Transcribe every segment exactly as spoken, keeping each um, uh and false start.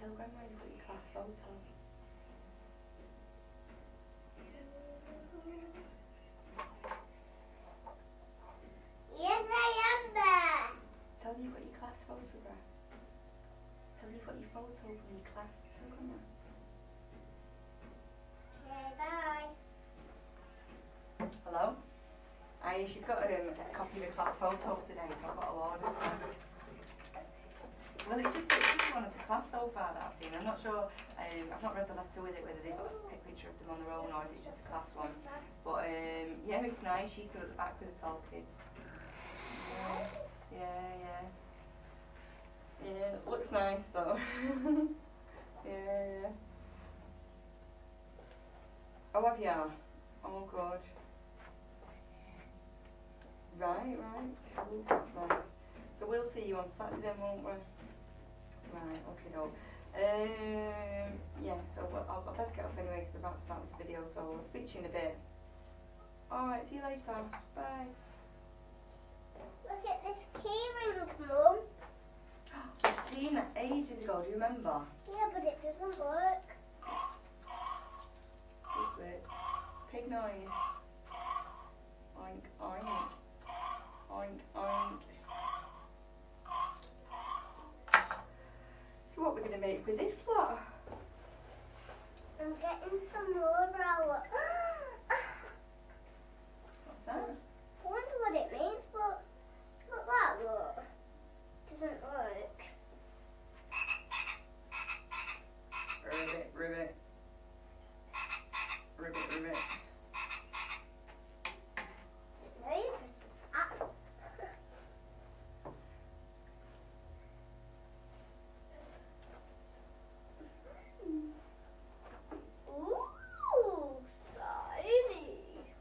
tell Grandma you've got your class photo. Yes, I am there. Tell her you've got your class photograph. Tell her you've got your photo from your class. Tell Grandma. Okay, bye. Hello? Aye, she's got um, a copy of the class photo today, so I've got to order some. Well, it's just, it's just one of the class so far that I've seen. I'm not sure, um, I've not read the letter with it, whether they've got a picture of them on their own or is it just a class one. But um, yeah, it's nice. She's stood at the back with the tall kids. Yeah, yeah. Yeah, it looks nice though. Yeah, yeah. Oh, have you? Oh, good. Right, right. Oh, that's nice. So we'll see you on Saturday then, won't we? Right, okay, no. Um, yeah, so we'll, I'll, I'll best get up anyway because I'm about to start this video, so I'll speak to you in a bit. Alright, see you later. Bye. Look at this key ring, Mum. I've seen that ages ago, do you remember? Yeah, but it doesn't work. This bit. Pig noise. Oink, oink. Oink, oink. So what we're going to make with this lot? I'm getting some more out. What's that? I wonder what it means, but it's not that what doesn't work. Ribbit, ribbit. Ribbit, ribbit. No, you press that. Ooh, shiny.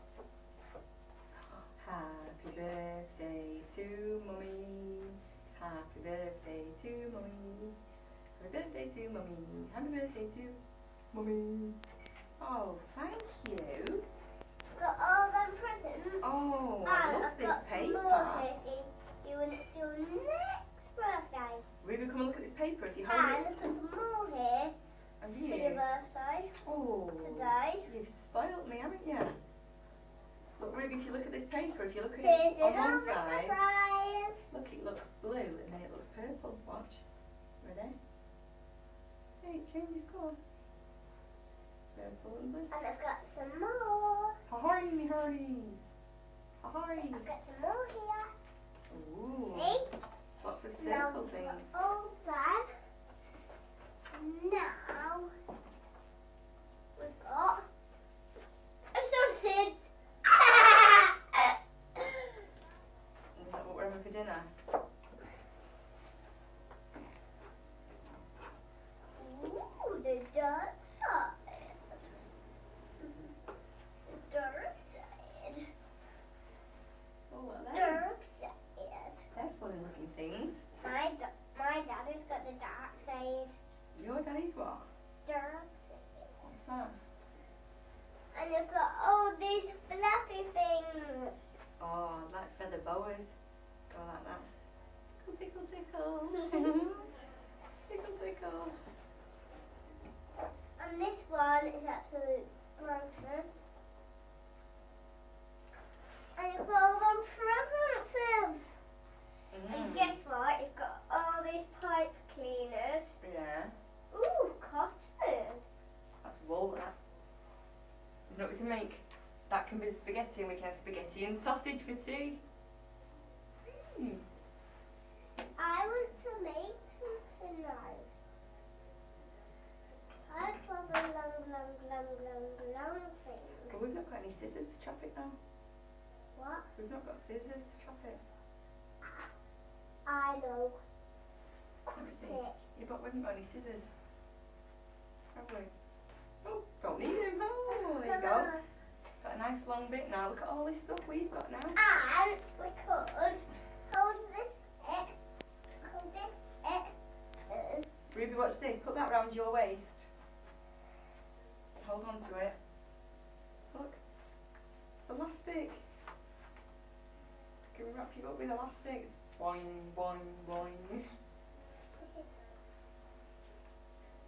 Happy birthday to Mummy. Happy birthday to Mummy. Happy birthday to Mummy. Happy birthday to Mummy. Oh, thank you. Got all them presents. Oh, I and love I've this got some paper. more here for you, and it's your next birthday. Ruby, come and look at this paper if you hold And it. I've got some more here Have for your you? birthday Oh, today. you've spoiled me, haven't you? Look, Ruby, if you look at this paper, if you look at Here's it on another one side, surprise. look, it looks blue and then it looks purple. Watch. Ready? Hey, it changes colour. Purple and blue. And I've got some more. Ahoy, me hearties! Ahoy! I've got some more here. Ooh, See? lots of Now circle we've things. got all that. Now we've got a sausage. Is that what we're having for dinner? Ooh, the dark side. The dark side. Oh, what are they? Dark side. They're funny looking things. My da- my daddy's got the dark side. Your daddy's what? Dark side. What's that? And you've got all these fluffy things. Oh, like feather boas. Go like that. Tickle, tickle, tickle. Tickle, tickle. And this one is absolute broken. And you've got all them presents. And Mm. guess what? You've got all these pipe cleaners. Yeah, Ooh, cotton. that's wool, that. You know what we can make? That can be the spaghetti and we can have spaghetti and sausage for tea. Mm. I want to make something nice. I'd love a long, long, long, long, long thing. But we've not got any scissors to chop it now. What? We've not got scissors to chop it. I know. Let me see. Sick. Yeah, but we haven't got any scissors. Have we? Oh, don't need them. Oh, there you go. Got a nice long bit now. Look at all this stuff we've got now. And we could hold this it, hold this it, and Ruby, watch this. Put that round your waist. Hold on to it. Look. It's elastic. Can we wrap you up with elastics? Boing, boing, boing.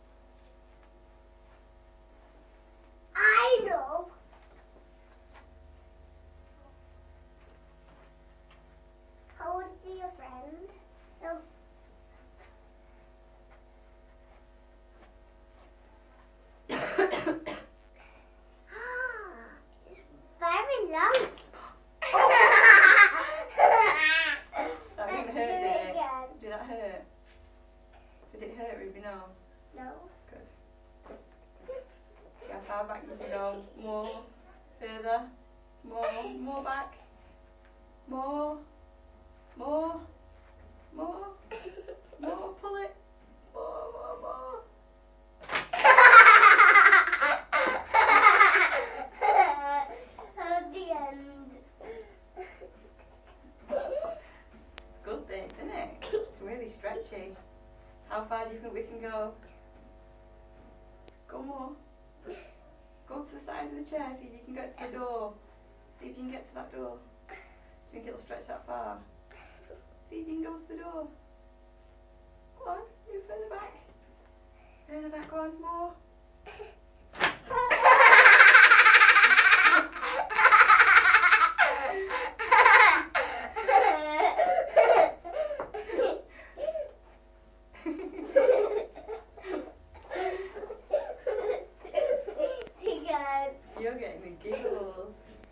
Good. See how far back you can go. More. Further. More. More back. More. More. More. More. Pull it. More, more, more. At the end. It's good this, isn't it? It's really stretchy. How far do you think we can go? Go more. Go to the side of the chair, see if you can get to the door. See if you can get to that door. Do you think it'll stretch that far? See if you can go to the door. Go on, move further back. Further back, go on, more. You're getting the giggles.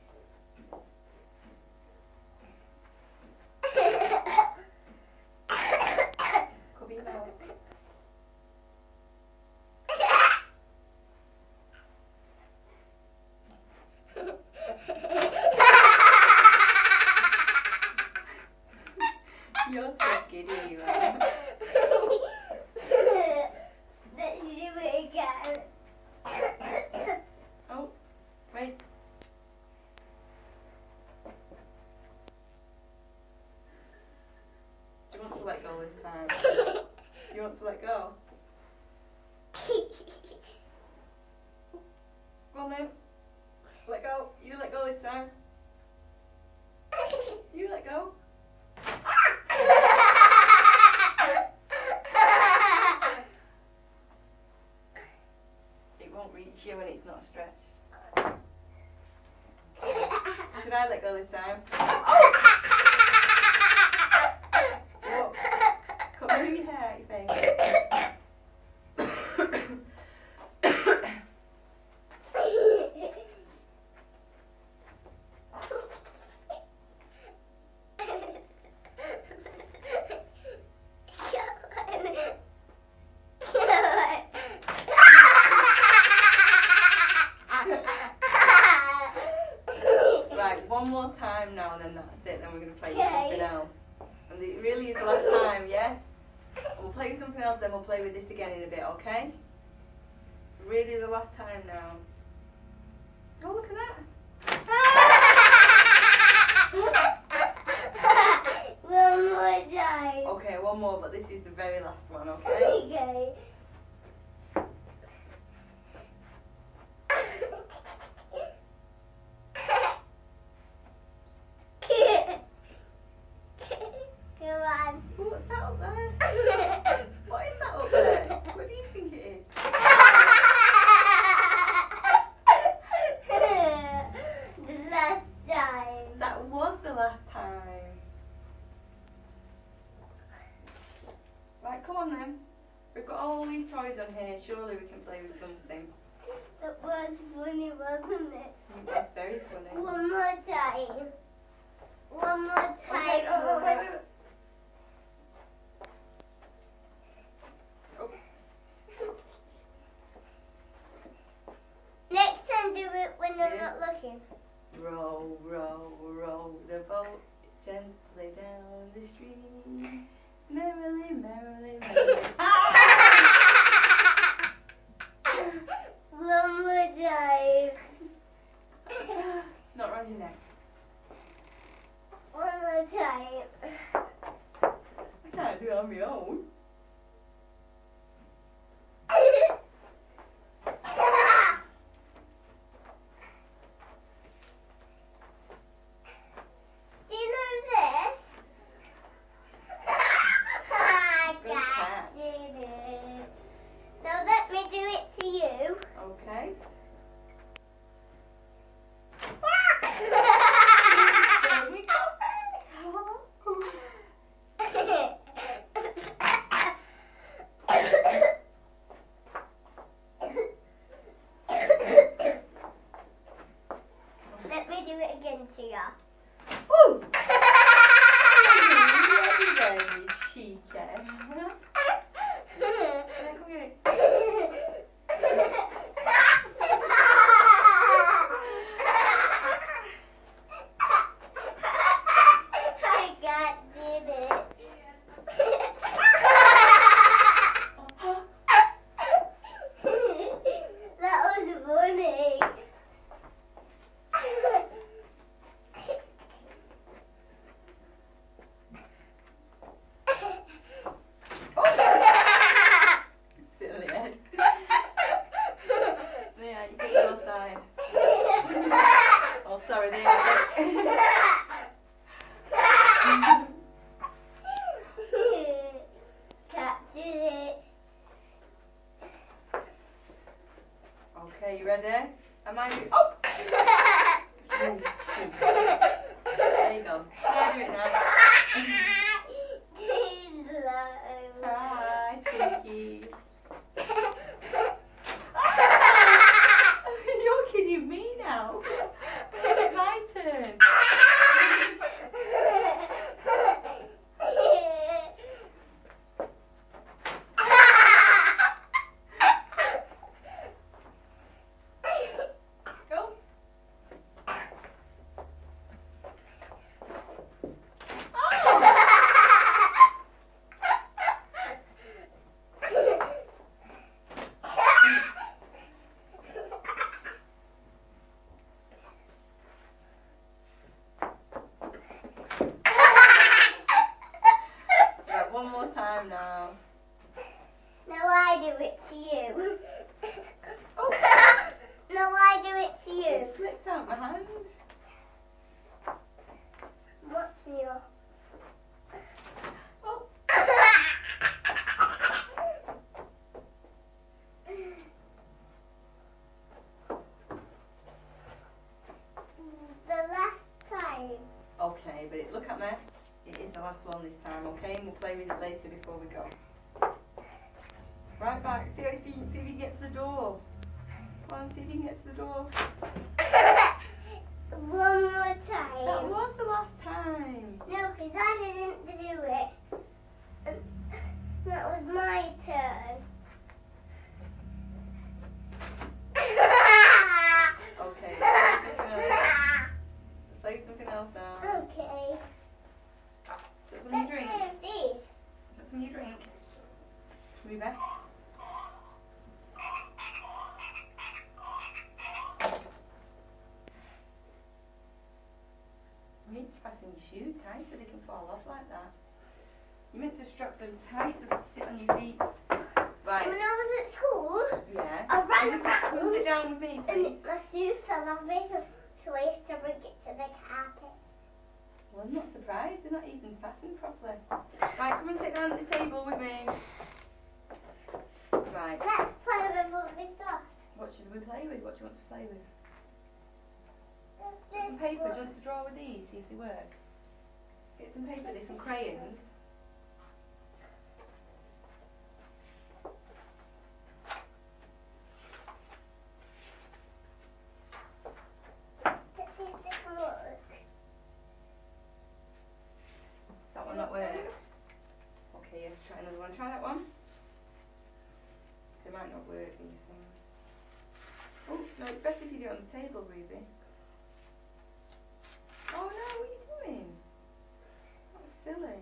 Could be more. You're so giddy, you are. Let's do it again. Oh, wait. Do you want to let go this time? Do you want to let go? Go on then. Let go. You let go this time. You let go. It won't reach you when it's not stretched. Should I let go this time? What? Come move your hair out your face. Right, one more time now, then that's it. Then we're going to play with something else. And it really is the last time, yeah? We'll play with something else, then we'll play with this again in a bit, okay? It's really the last time now. Oh, look at that. One more time. Okay, one more, but this is the very last one, okay? Okay. Come on. Ooh, what's that up there? What is that up there? What do you think it is? The last time. That was the last time. Right, come on then. We've got all these toys on here. Surely we can play with something. That was funny, wasn't it? It was very funny. One more time. One more time. Okay, oh, wait, wait, wait. Oh. Next time do it when I'm Yeah. not looking. Row, row, row the boat gently down the stream. Merrily, merrily, merrily. One more time. Not round your neck. One more time. I can't do it on my own. Do you know this? I Good got catch. it. Now let me do it to you. Okay. There we go. Let me do it again to you. Ooh! Ready then, you cheeky. Come here. Okay, you ready? Am I? Oh! There you go. Can I do it now? Hi, cheeky. You're kidding me now. It's my turn. Go. Right, one more time now. Now I do it to you. Oh. Now I do it to you. It slipped out my hand. What's new? Oh. The last time. Okay, but it, look at me. It is the last one this time, okay? And we'll play with it later before we go. Right back. See, how it's been, see if you can get to the door. Come on, see if you can get to the door. One more time. That was the last time. No, because I didn't do it. And that was my turn. Okay, play something else. Play something else now. Okay. Just some you drink. Let's play with these. Just some you drink. Move back. You need to fasten your shoes tight so they can fall off like that. You meant to strap them tight so they sit on your feet. Right. When I was at school, Yeah. I ran Come and sit, come and sit around down with me, and please. my shoe fell off me, so, so I used to bring it to the carpet. Well, I'm not surprised. They're not even fastened properly. Right, come and sit down at the table with me. Right. Let's play with all this stuff. What should we play with? What do you want to play with? There's Get some this paper. Do you one. want to draw with these? See if they work. Get some paper. There's some crayons. Let's see if this will work. Does that one not work? Okay, you have to try another one. Try that one. They might not work, these things. Oh, no, it's best if you do it on the table, Ruby. Oh no, what are you doing? That's silly.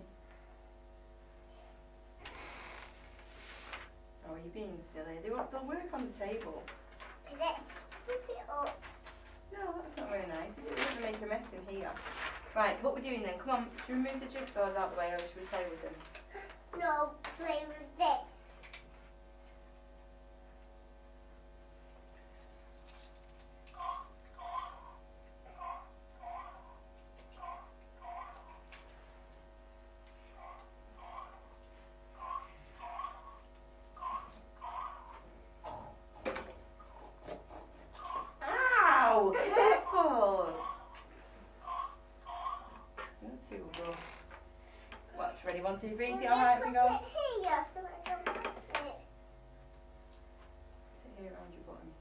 Oh, you're being silly. They won't, they'll work on the table. Let's flip it up. No, that's not very nice, is it? We're going to make a mess in here. Right, what we're doing then, come on, should we move the jigsaws out of the way or should we play with them? No, play with this. Ow! Careful! You're too rough. Watch, ready, one, two, three, see how high it can go? Put it here so I don't pass it. Sit here around your button.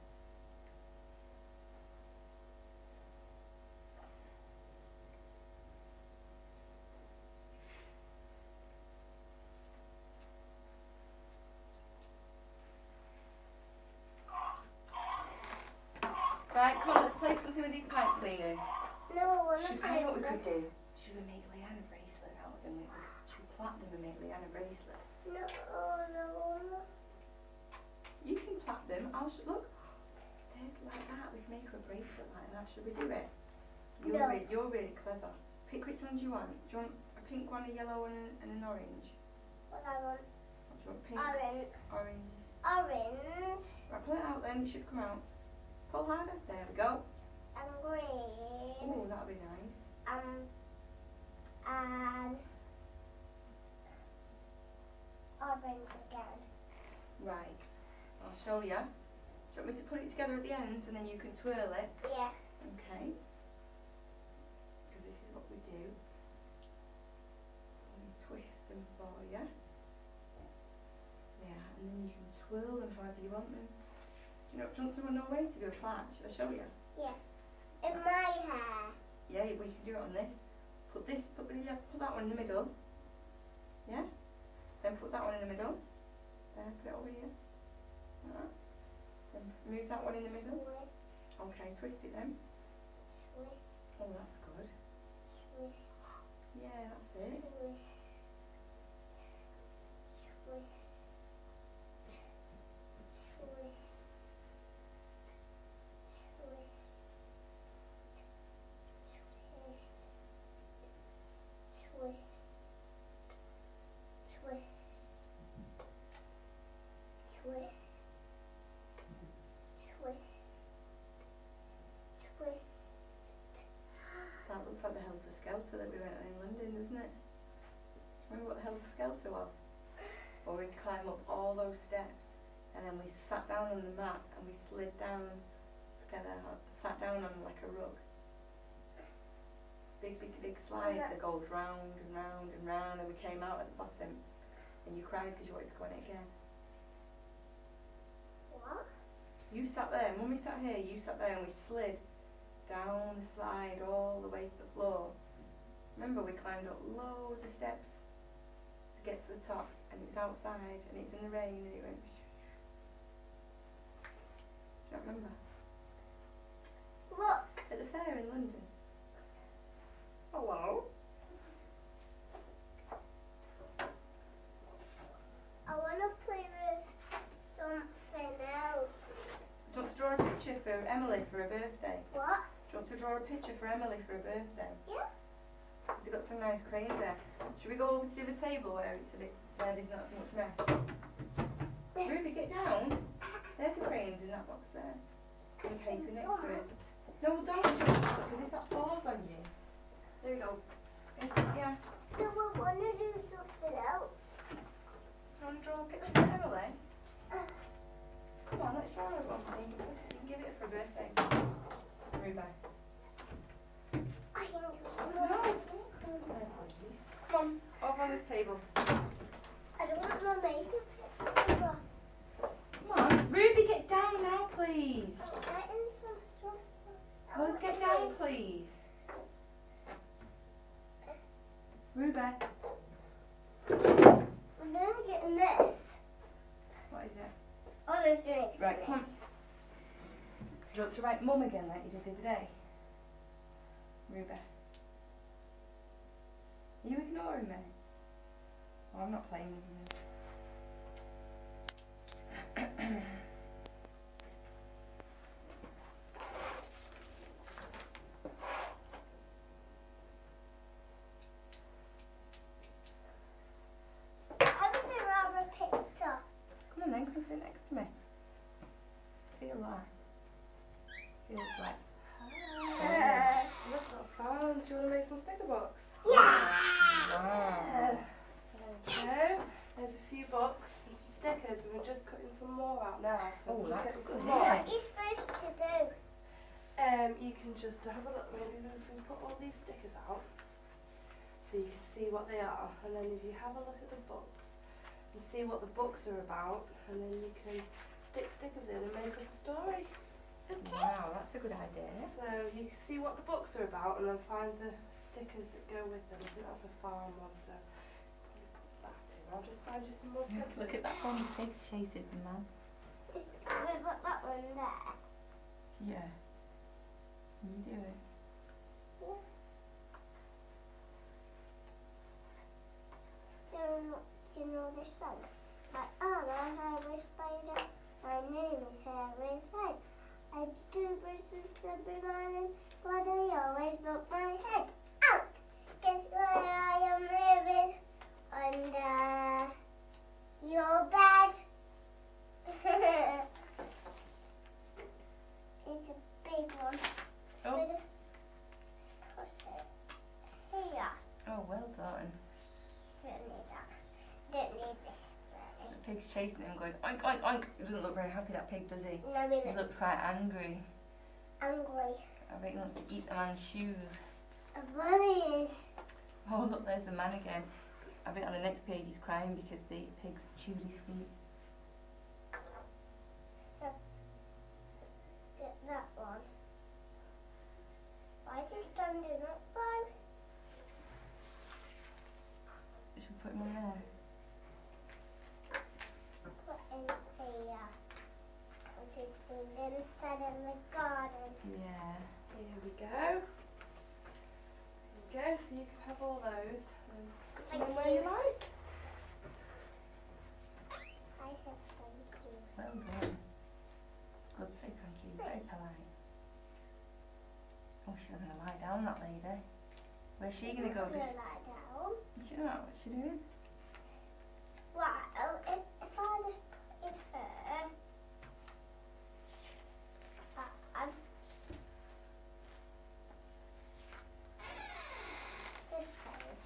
Right, come on, let's play something with these pipe cleaners. No, I want to Should, play I know what with we could this. do? Should we make Leanne a bracelet out of them? We should we plait them and make Leanne a bracelet? No, no. You can plait them. I'll sh look. There's like that. We can make her a bracelet like that. Should we do it? You're No. really, you're really clever. Pick which ones you want. Do you want a pink one, a yellow one, and an orange? What I want? Or do you want pink, Orange. orange? Orange Right, pull it out then. It should come out. Pull harder. There we go. and green Oh, that'll be nice. and and orange again. Right. I'll show you. Do you want me to put it together at the ends and then you can twirl it? Yeah. Okay. Because this is what we do. And twist them for you. Yeah, and then you can twirl them however you want them. Do you know, do you want someone know way to do a plait? Shall I show you? Yeah. In my hair. Yeah, well you can do it on this. Put this, put the, yeah, put that one in the middle. Yeah? Then put that one in the middle. There, put it over here. Like that. Then move that one in the middle. Twist. Okay, twist it then. Twist. Oh, that's good. Twist. Yeah, that's it. Twist. Twist. Twist. Twist. Twist. Twist. Twist. Twist. That looks like the Helter Skelter that we went on in London, doesn't it? Remember what the Helter Skelter was? Well, we had to climb up all those steps, and then we sat down on the mat and we slid down together, sat down on like a rug. Big, big, big slide that goes round and round and round, and we came out at the bottom, and you cried because you wanted to go on it again. What? You sat there, Mummy sat here, you sat there, and we slid down the slide all the way to the floor. Remember, we climbed up loads of steps to get to the top, and it's outside, and it's in the rain, and it went. Do you not remember? Look. At the fair in London. Hello. I want to play with something else. Do you want to draw a picture for Emily for her birthday? What? Do you want to draw a picture for Emily for her birthday? Yeah. They've got some nice crayons there. Should we go over to the table where it's a bit, where there's not so much mess? Ruby, get down. There's the crayons in that box there. And paper next to it. No, don't jump, because if that falls on you. There we go. Yeah. So we want to do something else. Do you want to draw a picture for Emily? Come on, let's draw her one. You can you can give it for her birthday. Ruby. I can do No. Come on, over on this table. I don't want my makeup picture. Come on, Ruby, get down now, please. I'm getting some stuff. Oh, get down, please. Ruby. I'm then getting this. What is it? Oh, there's drinks. Right, come on. Do you want to write Mum again like you did the other day? Ruby. Are you ignoring me? Oh, I'm not playing with you. I want to grab a picture. Come on then, come sit next to me. Feel like. Feels like. Uh, Look what I found. Do you want to make some sticker books? yeah. Wow. There you go. There's a few books and some stickers, and we're just cutting some more out now. So Oh, we'll that's get good, some yeah. more. What are you supposed to do? Um, you can just have a look. Maybe we can put all these stickers out so you can see what they are, and then if you have a look at the books and see what the books are about, and then you can stick stickers in and make up a story. Okay. Wow, that's a good idea. So you can see what the books are about, and then find the stickers that go with them. I think that's a farm one, so you put that in. I'll just find you some more stickers. Look at that one, the pig's chasing the man. We've got that one there. Yeah. You do it. Yeah. Do you know, do you know this song? Like, oh, my hair is spider. My name is Harry Head. I do business every morning, but I always knock my head out. Guess where I am living? Under your bed. It's a big one. Oh. With a push it here. Oh, well done. Don't need that. Don't need this. The pig's chasing him, going oink oink oink. He doesn't look very happy, that pig, does he? No, he He looks looks quite angry. angry. I bet he wants to eat the man's shoes. And what he is, Oh look, there's the man again. I bet on the next page he's crying because the pig's chewed his feet. get that one. Why is he standing up though? Should we put him in there? Put in here. And just put him instead in the garden. Yeah. Here we go. There you go. So you can have all those and stick them Thank in where you you. like. I said thank you. Well done. Good, say thank you. Very polite. Oh, she's not going to lie down, that lady. Where's she going to go? I'm Does gonna lie down. she, she don't know what she's doing? Well, if, if I just put in her, uh, and this page.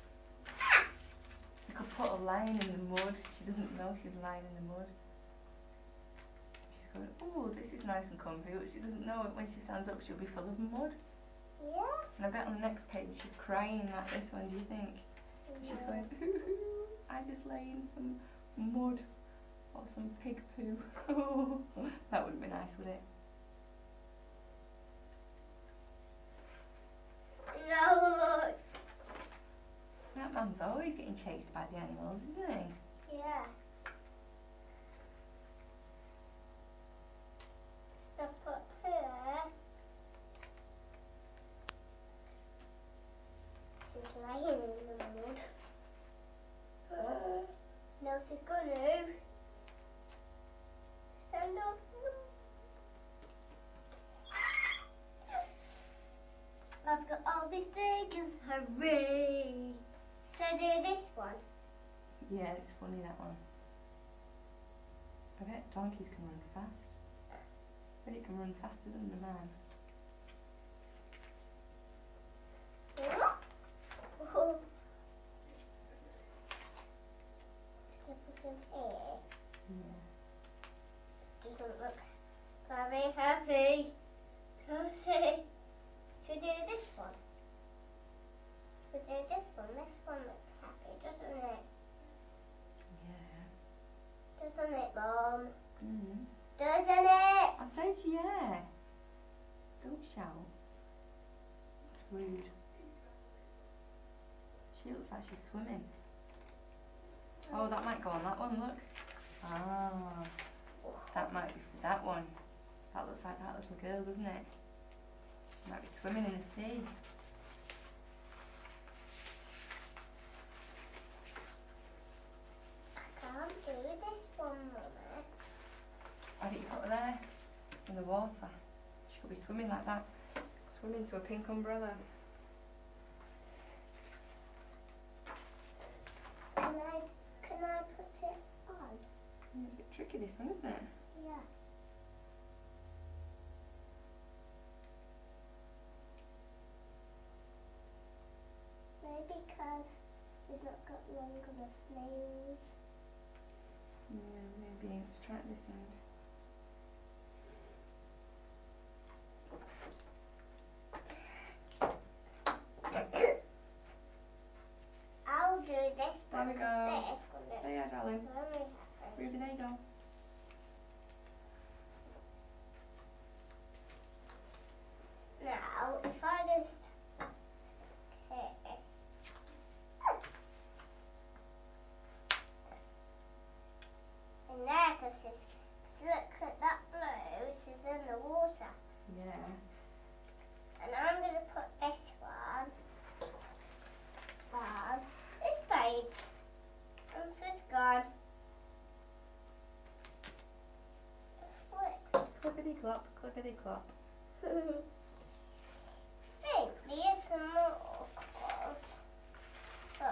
You could put a line in the mud. She doesn't know she's lying in the mud. She's going, oh, this is nice and comfy, but she doesn't know it. When she stands up, she'll be full of mud. Yeah. And I bet on the next page she's crying like this one, do you think? She's Yeah. going, hoo hoo, I just lay in some mud or some pig poo. That wouldn't be nice, would it? No. That man's always getting chased by the animals, isn't he? Yeah. Stuff up here. She's lying in the mud. Uh, now she's gonna stand up. I've got all these stickers, hooray! So do this one. Yeah, it's funny, that one. I bet donkeys can run fast. I bet it can run faster than the man. Oh. Should I put him here? Yeah. Doesn't look very happy. Does he? Should we do this one? Should we do this one? This one looks happy, doesn't it? Yeah. Doesn't it, Mum? Mm. Doesn't it? I said yeah. Don't shout. It's rude. She looks like she's swimming. Oh, that might go on that one, look. Ah. That might be for that one. That looks like that little girl, doesn't it? She might be swimming in the sea. I can't do this one, Mummy. Why don't you put her there? In the water. She could be swimming like that. Swimming to a pink umbrella. Can I, can I put it on? It's a bit tricky, this one, isn't it? Yeah. Maybe because we've not got long enough nails. Yeah, maybe. Let's try it this end. I'll do this There one we go. instead. wouldn't it? There you are, darling. Very happy. Ruby, there you go. Now, if I just okay. And there, because look at that blue, this is in the water. Yeah. And I'm going to put this one on this page. And this gone. Flip. Clippity clop, clippity clop. Hey, there's some more clothes. Look.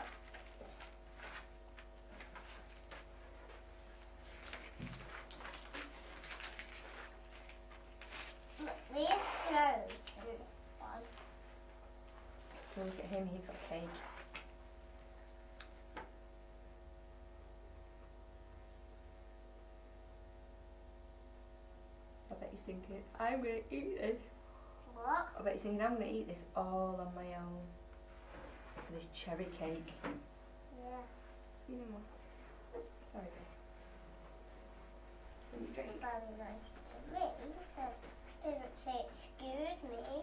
Look, there's clothes in this one. So look at him, he's got cake. thinking, I'm going to eat this. What? I bet you're thinking, I'm going to eat this all on my own. This cherry cake. Yeah. Excuse me, Mum. Sorry, babe. Will you drink? Very nice to me. So didn't say excuse me.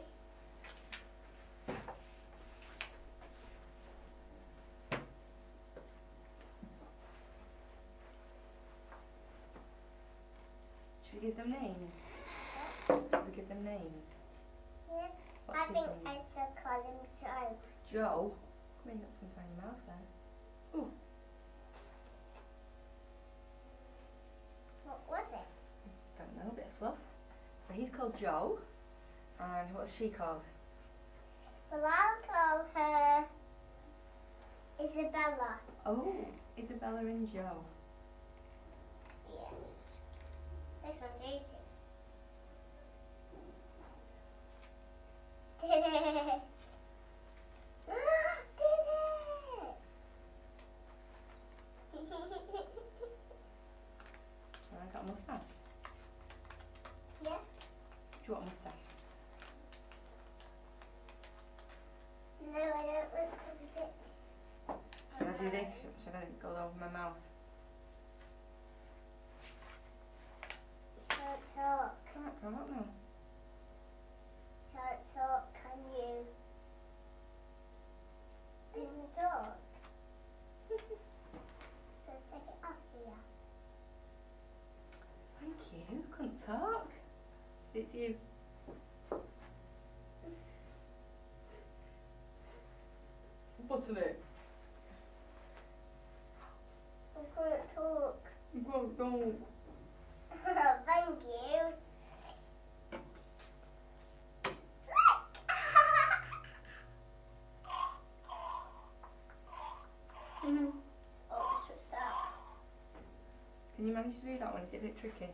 Should we give them names? Should we give them names? Yeah. What's I his think name? I should call him Joe. Joe? Come on, you got something in your mouth there. Ooh. What was it? Don't know, a bit of fluff. So he's called Joe. And what's she called? Well, I'll call her Isabella. Oh, Isabella and Joe. Yes. This one's easy. Did it? Did it? And I got a moustache. Yeah. Do you want a moustache? No, I don't want to do it. Should I do this? Should I go over my mouth? Can't talk. Can't come up now. Can't talk, can you? Can you talk? So take it off here. Thank you. Couldn't talk. It's you. Button it. I can't talk. Go, go. Thank you. Mm-hmm. Oh, what's that? Can you manage to do that one? Is it a bit tricky?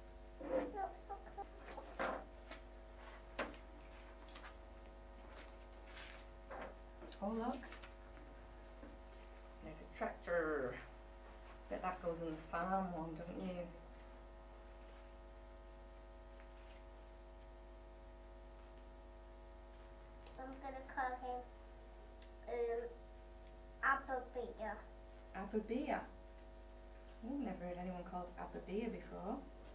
Oh look. There's a tractor. Bet that goes in the farm one, don't you? I'm gonna call him um, Applebeer. Ababia. I've never heard anyone called Ababia before.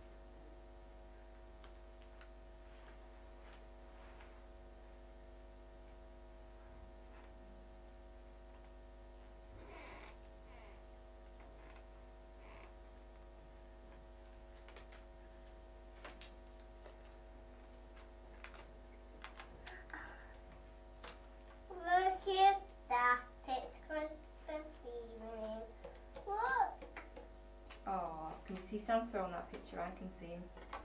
Look at that, it's Christmas evening. Look! Oh, can you see Santa on that picture? I can see him.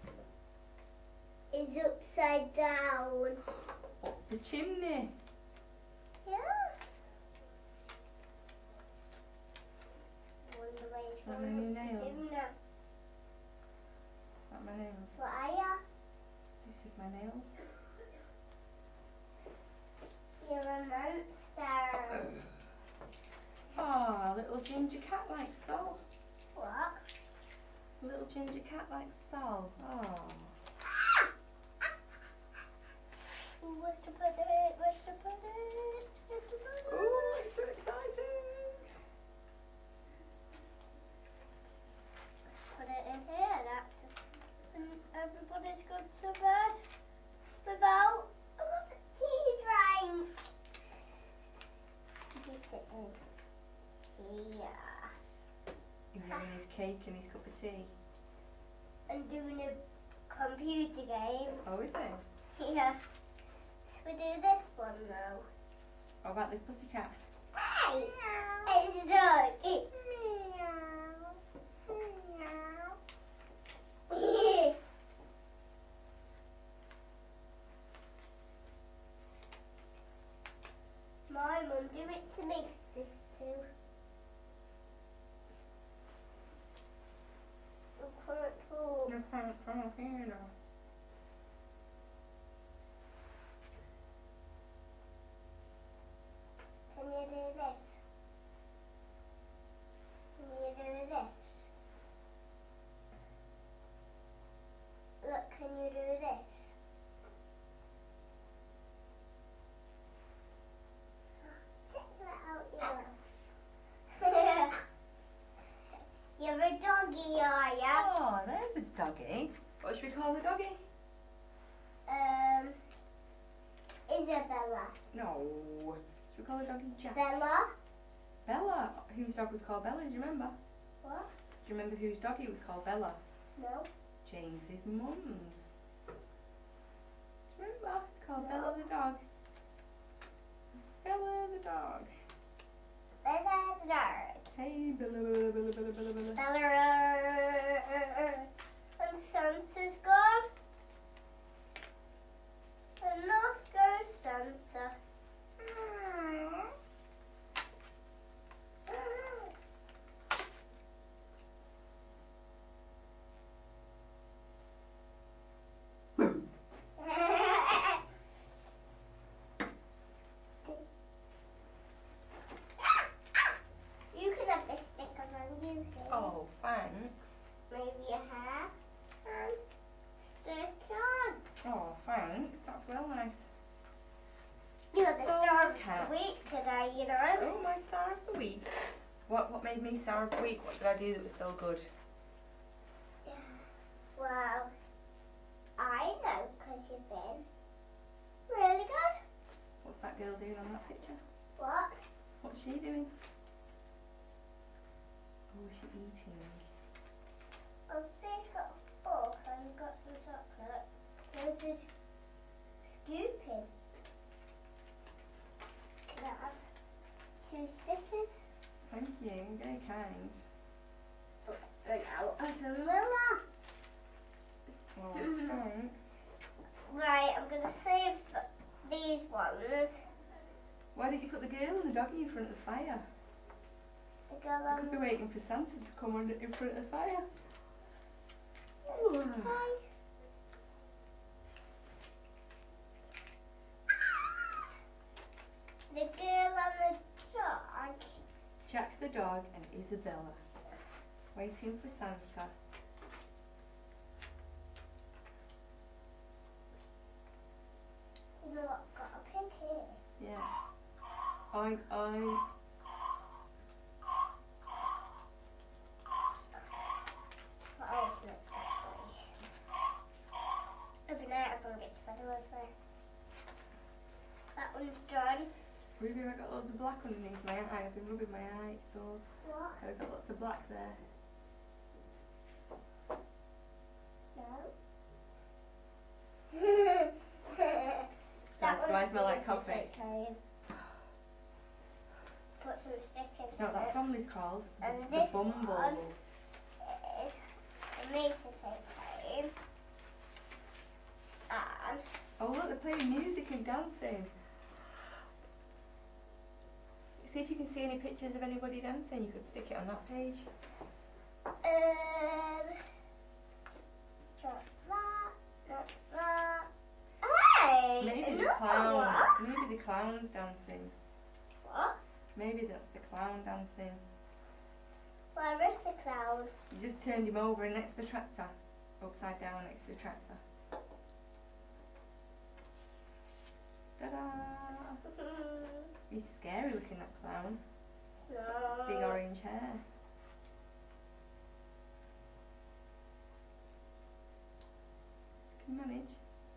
He's upside down. Up the chimney. Yeah. Wonder where he's How going many up the nails? chimney. Is that my nails? What are ya? This is my nails. You're a monster. Oh, little ginger cat like Sol. What? Little ginger cat like Sol. Oh. Ooh, where's the put it? Where's the put it? Where's the put it? Oh, I'm so excited. Put it in here. That's and everybody's gone to bed without a lot of tea drink. He's sitting here He's having his cake and his cup of tea. and doing a computer game. Oh, is he? Yeah. Should we do this one now? What about this pussycat? Hey! It's a dog. It. Meow. Meow. My mum, do it to mix this too. I can't talk. You can't talk either. Can you do this? Can you do this? Look, can you do should we call the doggy? Um, Isabella. No. Should we call the doggy Jack? Bella. Bella. Whose dog was called Bella? Do you remember? What? Do you remember whose doggy was called Bella? No. James's mum's. Remember? It's called No. Bella the dog. Bella the dog. Bella the dog. Hey, Bella, Bella, Bella, Bella, Bella, Bella. Bella. And Santa's gone. And off goes Santa. You can have this sticker on you here. Oh, thanks. Maybe your hair and stick on. Oh, thanks. That's well nice. You're the So star of cat. the week today, you know. Oh, my star of the week. What what made me star of the week? What did I do that was so good? Well, I know because you've been really good. What's that girl doing on that picture? What? What's she doing? Oh, is she eating? Oh, she's got a fork and got some chocolate. There's this scooping. Can I have two stickers? Thank you, very kind. Right out of the Lilla. Oh, thanks. Right, I'm going to save these ones. Why did you put the girl and the doggy in front of the fire? The girl I on could be waiting for Santa to come on in front of the fire. Hi. The girl on the dog. Jack the dog and Isabella. Waiting for Santa. You know what? Got a pig here. Yeah. I, I, What else looks like Every night I'm going to get to bed with her. That one's done. Ruby, I got loads of black underneath my eye. I've been rubbing my eye, so What? I've got lots of black there. No. Does- do I smell like going to coffee? take time. Put some stickers You know in what that it. family's called? And The this Bumbles. one is for me to take home. And Oh look, they're playing music and dancing. See if you can see any pictures of anybody dancing. You could stick it on that page. um, not that, not that. Hey, Maybe the another clown. one. Maybe the clown's dancing. What? Maybe that's the clown dancing. Where is the clown? You just turned him over and next to the tractor. Upside down next to the tractor. Ta-da! He's scary looking, that clown. No. Big orange hair. Can you manage?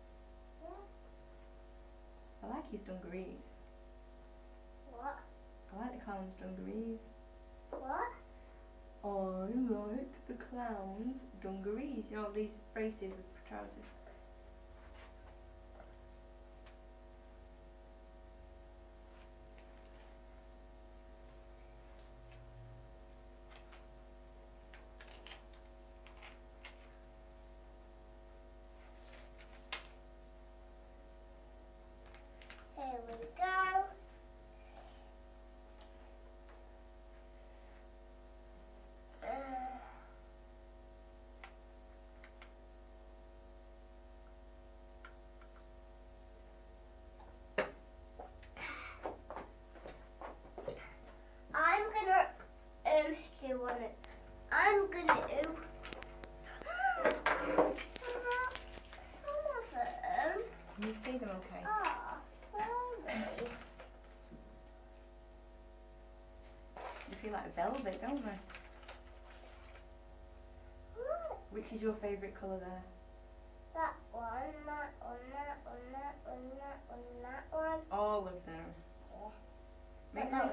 I like his dungarees. What? I like the clown's dungarees. What? I like the clown's dungarees. You know, these braces with trousers. Here we go. Uh, I'm gonna um do one. I'm gonna do some of them. Can you see them okay? Ah, sorry. They feel like velvet, don't they? What? Which is your favourite colour there?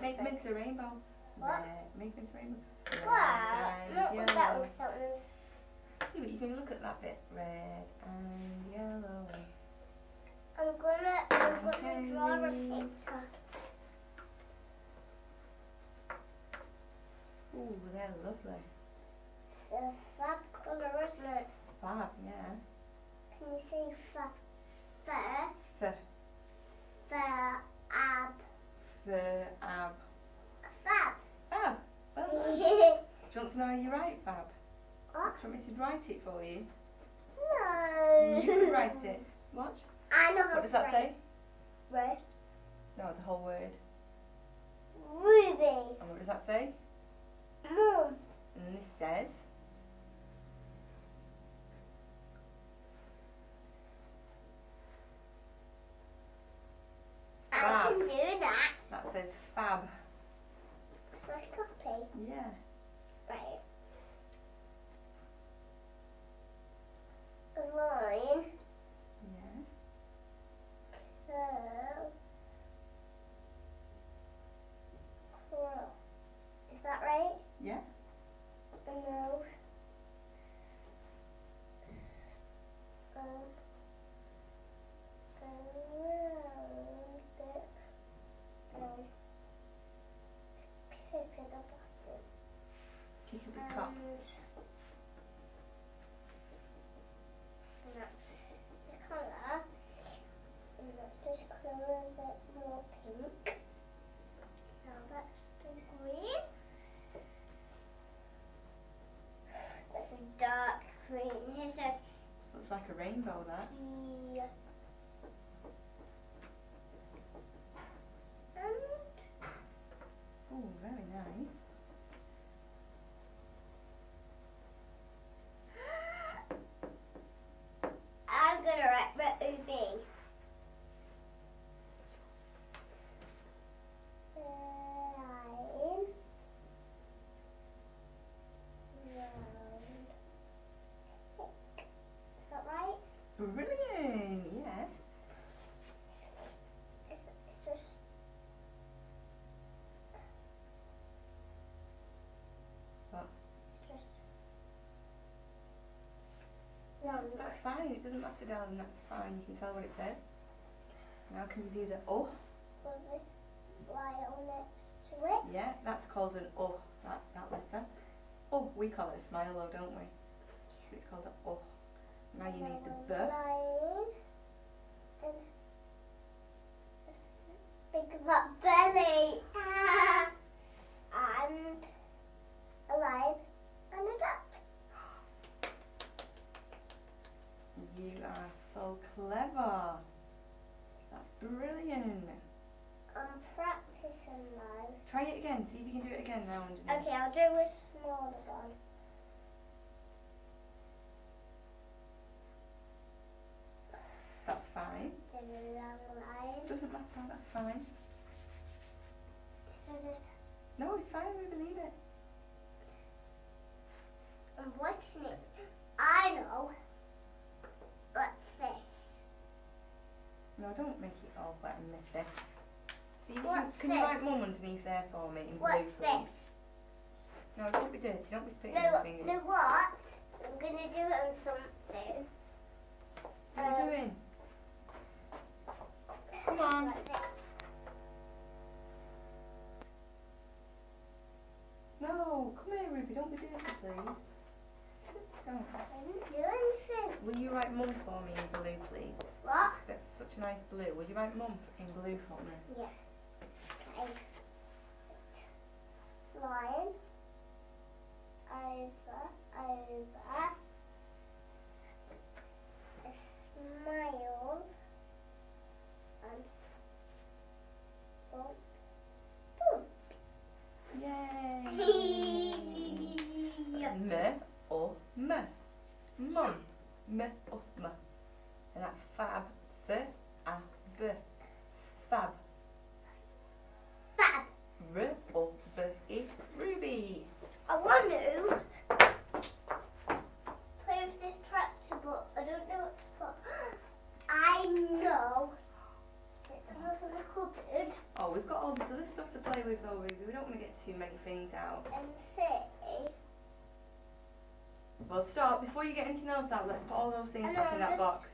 make them into a rainbow. What? Red, make them into a rainbow. Red What? and Look what that yellow. one sounds. Yeah, but you can look at that bit. Red and yellow. I'm gonna, I'm gonna Okay. draw a picture. Ooh, they're lovely. It's a fab colour, isn't it? Fab, yeah. Can you say fa? Fa? F, Fa, ab. the, ab. Fab. Fab. Well done. No. Do you want to know how you write fab? What? Do you want me to write it for you? No. You can write it. Watch. I know how What does to that write. say? Red. No, the whole word. Ruby. And what does that say? Moon. And this says? I Fab. can do that. That says fab. So copy. Yeah. Right. A line. Yeah. Curve. Cross. Is that right? Yeah. No. Um. Around it. And kick at the bottom. Kick at the top. And that's the colour. And let's just colour a bit more pink. Now that's the green. That's a dark green. Here's a This looks like a rainbow, that. yeah. And Oh, very nice. I'm gonna write red ruby. Line. Round. Tick. Is that right? Brilliant, yeah. It's, it's just. What? It's just. Round. That's fine, it doesn't matter, darling, that's fine. You can tell what it says. Now can you do the oh? With this file next to it. Yeah, that's called an oh, that, that letter. Oh, we call it a smile though, don't we? It's called an oh. Now you need the b. Line. And big fat belly. Ah. And a line and a dot. You are so clever. That's brilliant. I'm practicing now. Try it again, see if you can do it again now underneath. Okay, I'll do a smaller one. That's fine. Then a long line. Doesn't matter, that's fine. So just, No, it's fine, we believe it. and what's this? I know. What's this? No, don't make it all wet and messy. See, you can, What's can you this? write mum underneath there for me in blue, What's please? this? No, don't be dirty, don't be spitting in No, your fingers. no what? I'm gonna do it on something. What are you Um, doing? Come on. Like this. No, come here, Ruby, don't be dirty, please. Don't. I didn't do anything. Will you write mum for me in blue, please? What? That's such a nice blue. Will you write mum in blue for me? Yeah. Okay. Line. Over. Over. A smile. And bump. Boom. Yay! M or M. Mum. M or M. And that's fab. F a b. Fab. Fab. R or B E. Ruby. I want to play with this tractor, but I don't know what to put. I know. It's Can I open the cupboard Oh, we've got all this other stuff to play with though, Ruby. We don't want to get too many things out. and see? Well, stop. Before you get anything else out, let's put all those things I back know, in that just- box.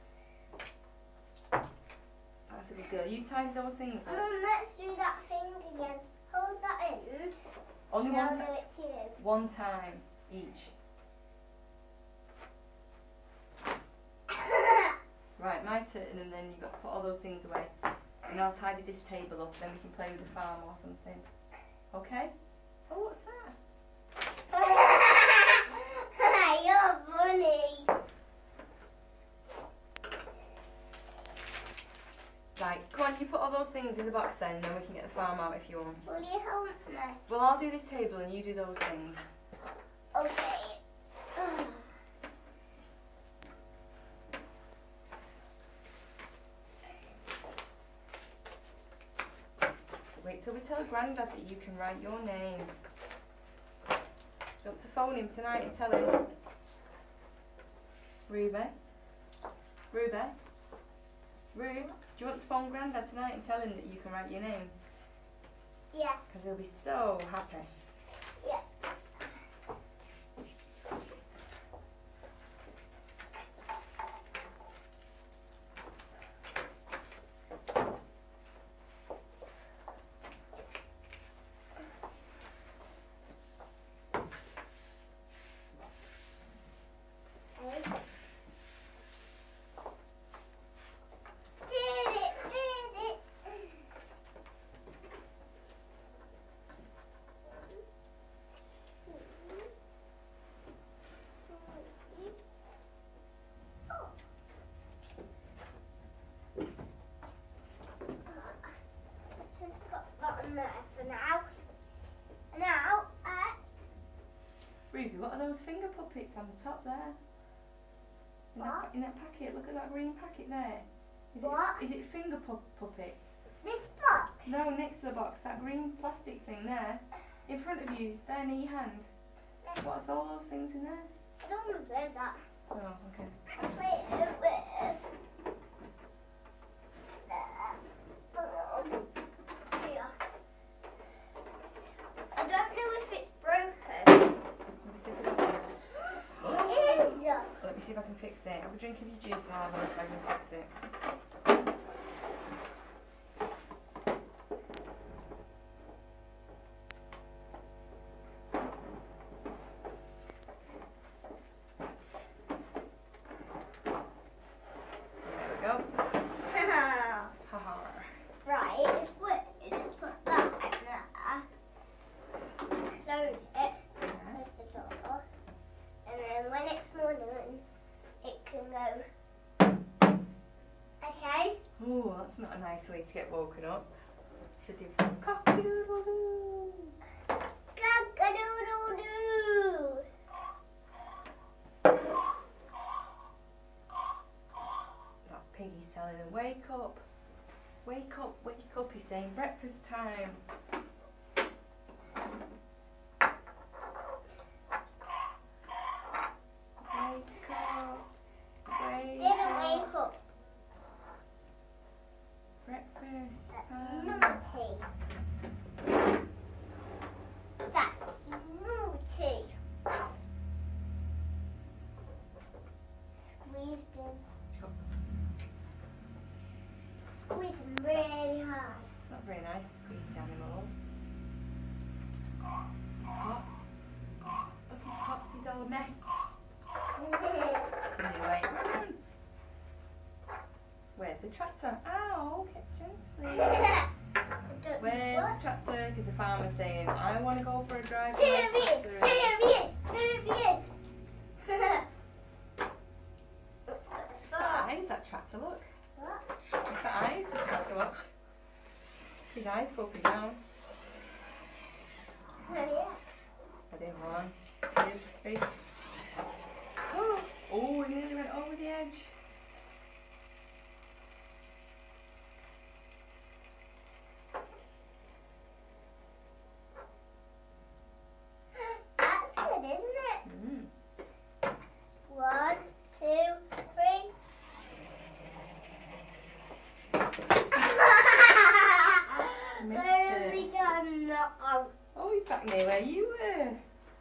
That's a good girl. You tidy those things up. Mum, let's do that thing again. Hold that in. Only and I'll one, do ti- it to you. one time each. Right, my turn, and then you've got to put all those things away. And I'll tidy this table up, then we can play with the farm or something. Okay? Oh, what's that? You're funny. Right, come on, you put all those things in the box then, and then we can get the farm out if you want. Will you help me? Well, I'll do this table and you do those things. Okay. Wait till we tell Grandad that you can write your name. Do you want to phone him tonight and tell him? Ruby? Ruby? Rubes? Do you want to phone Grandad tonight and tell him that you can write your name? Yeah. Because he'll be so happy. Yeah. Did it, did it. Just got that on there for now. Now, let's Ruby, what are those finger puppets on the top there? In that, What? in that packet, look at that green packet there. Is What? It, is it finger pu puppets? this box. No, next to the box, that green plastic thing there. In front of you, there near your hand. What's all those things in there? I don't want to play that. Oh, okay. I play it with. Um, here. I don't know if it's broken. Let me see if I can, It is. let me see if I can fix it. Have a drink of your juice and I'll have a look if I can fix it. There we go. Haha. Right, it's good. You just put that in there. Close it. Close the door. And then when it's morning, it can go. Okay? Ooh, that's not a nice way to get woken up. Should do cock-a-doodle-doo. Cock-a-doodle-doo. That piggy's telling him, wake up. Wake up, wake up, he's saying breakfast time. Wake up, wake Didn't up. wake up. Breakfast That's time. naughty. That's naughty. Squeezed him. Squeezed him really hard. Not very nice to squeeze animals. He's popped. Look, he's popped, he's all a mess. Anyway, run. Where's the tractor? Ow, okay, gently. Where's the tractor? Because the farmer's saying, I want to go for a drive. with Here my he is! tractor." Here he is! Here he is! It's got eyes, that tractor, look. What? It's got eyes, the tractor, watch. His eyes go up and down. Oh, yeah. I did one, two, three. Oh, oh, he nearly went over the edge. That's good, isn't it? Mm. One, two, three. missed Where it. is he gone now? Oh, he's back near where you were.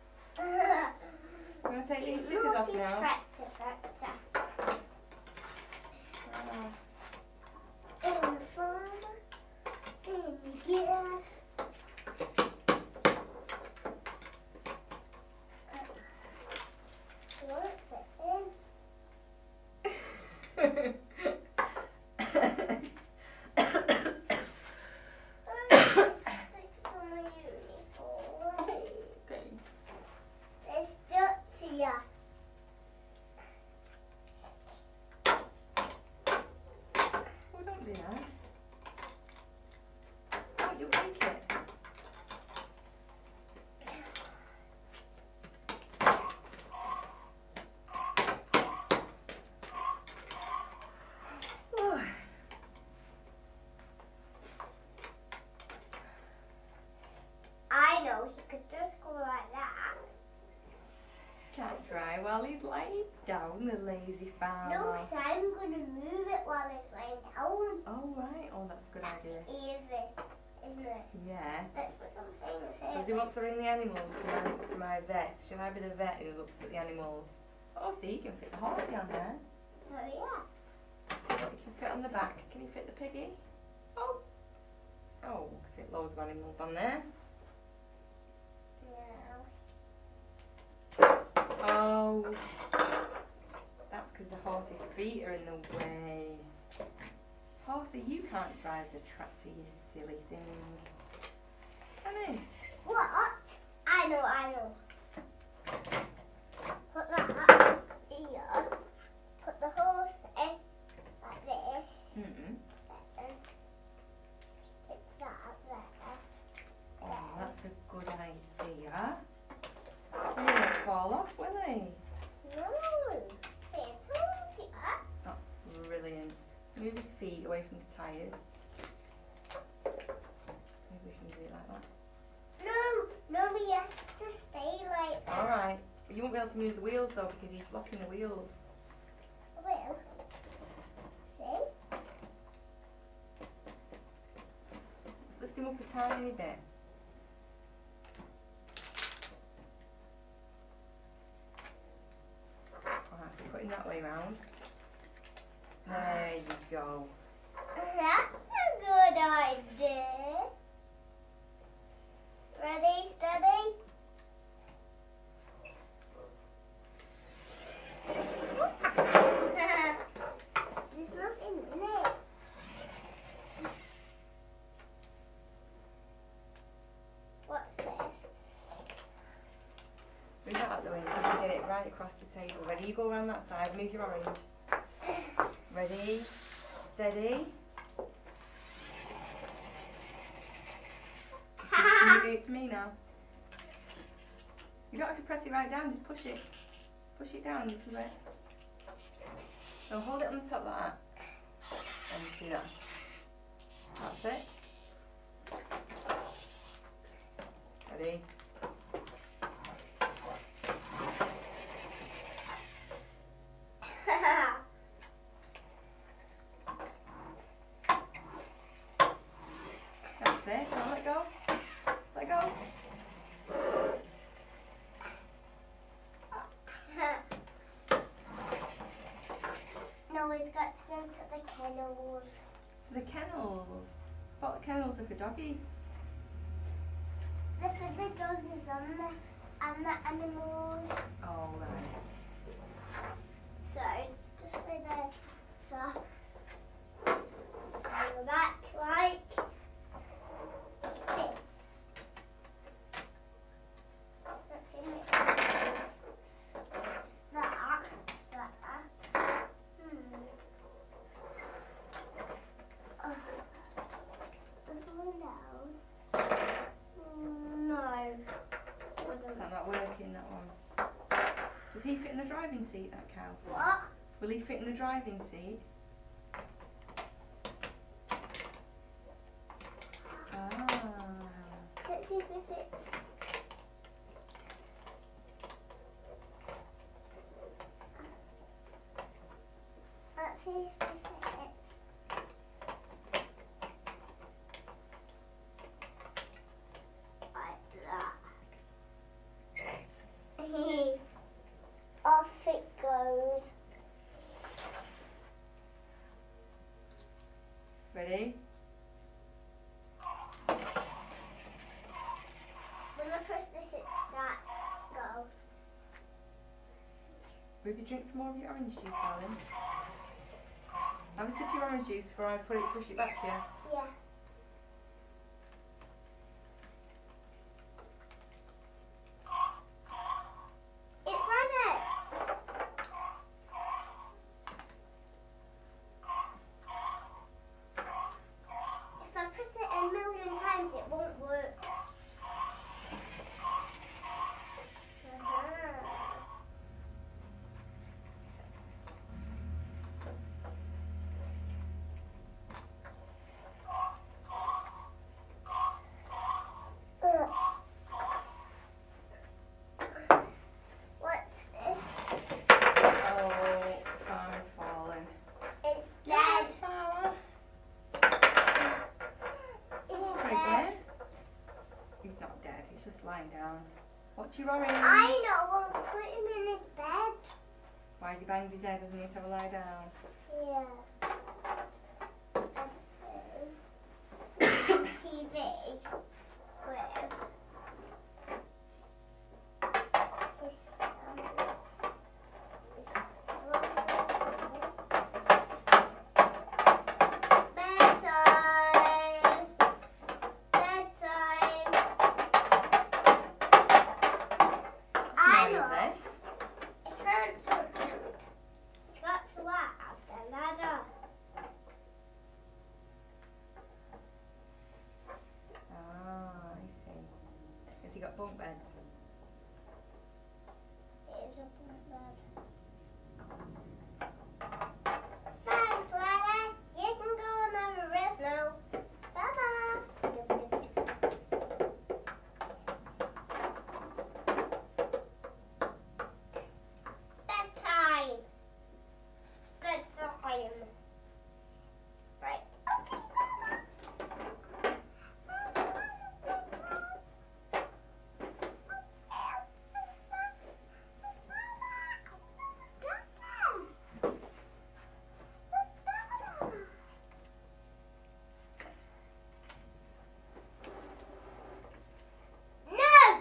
I'm going to take these stickers off now. Fracture, fracture. Ah. In the farm, in the gear. I know, he could just go like that. Can't try while he's lying down, the lazy farmer. No, because I'm going to move it while it's lying down. Oh, right. Oh, that's a good idea. Easy, isn't it? Yeah. Let's put some things here. Does he want to bring the animals to my, to my vet? Shall I be the vet who looks at the animals? Oh, see, you can fit the horsey on there. Oh, yeah. See what you can fit on the back. Can you fit the piggy? Oh. Oh, fit loads of animals on there. Oh, that's because the horse's feet are in the way. Horsey, you can't drive the tractor, you silly thing. Come in. What? I know, I know. Put that here. Put the horse in like this. Mm-mm. And stick that there. Oh, that's a good idea. He won't fall off, will he? No. See, I told you. That's brilliant. Move his feet away from the tyres. Maybe we can do it like that. No, no, we have to stay like that. Alright. But you won't be able to move the wheels though because he's blocking the wheels. I will. See? Let's lift him up a tiny bit. Alright, put him that way round. There you go. That's a good idea. Ready, steady? There's nothing in it. What's this? Move that out the way so we can get it right across the table. Ready? You go around that side. Move your orange. Ready? Steady. Can you do it to me now? You don't have to press it right down, just push it. Push it down to it. So hold it on the top like that. And just do that. That's it. Ready? That's it. Now let go. Let go. No, we've got to go to the kennels. The kennels. What kennels are for doggies? Look at the doggies and the, and the animals. Oh, right. So, just stay there. So, go back like this. Let's see it. That, that. Hmm. Oh. This one down. No. That's not working, that one. Does he fit in the driving seat, that cow? What? Will he fit in the driving seat? Ah. Let's see if it fits. Let's see if it fits. Ready? When I press this, it starts to go. Will you drink some more of your orange juice, darling? Have a sip of your orange juice before I put it, push it back to you. Yeah. It ran out. If I press it a million times, it won't work. Ugh. What's this? Oh, farmer's fallen. It's dead. Farmer. It's Very dead. good. He's not dead, he's just lying down. What's your orange? I know. I'll put him in his bed. Why has he banged his head? Doesn't he have to have a lie down? Yeah. T V with his bedtime. Bedtime. I know. Noisy. It can't touch him. It's got to have the ladder. Ah, I see. Has he got bunk beds? It is up in the bed. Thanks, ladder. You can go and have a rest now. Bye-bye. Bedtime. Bedtime. Right. No!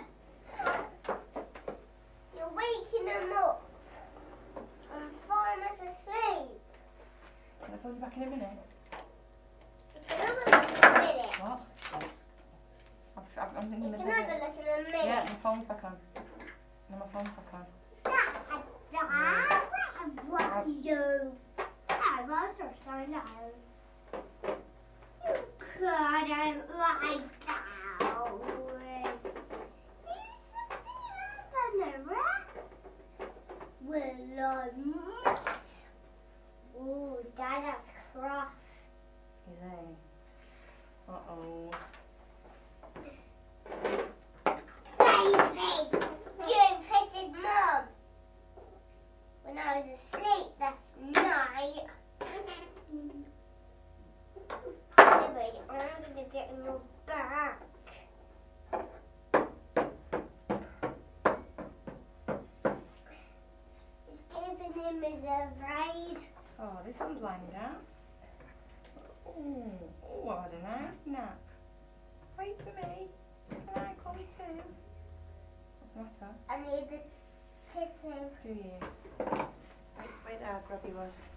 You're waking him up. I'm falling asleep. Can I phone you back in a minute? You can have a look in a minute. What? I'm, I'm, I'm You thinking the can have a look in a minute. Yeah, my phone's back on. No, my phone's back on. What you? I was just lying down. You couldn't lie down. You should be up and rest. Will I not? Ooh, Dada's cross. Is he? Uh-oh. Baby, you petted Mum when I was asleep last night. Anyway, I'm gonna get him back. He's giving him his ride. Oh, this one's lying down. Oh, oh, what a nice nap. Wait for me. Can I come too? What's the matter? I need to kiss him. Do you? Wait, wait there, I'll grab you one.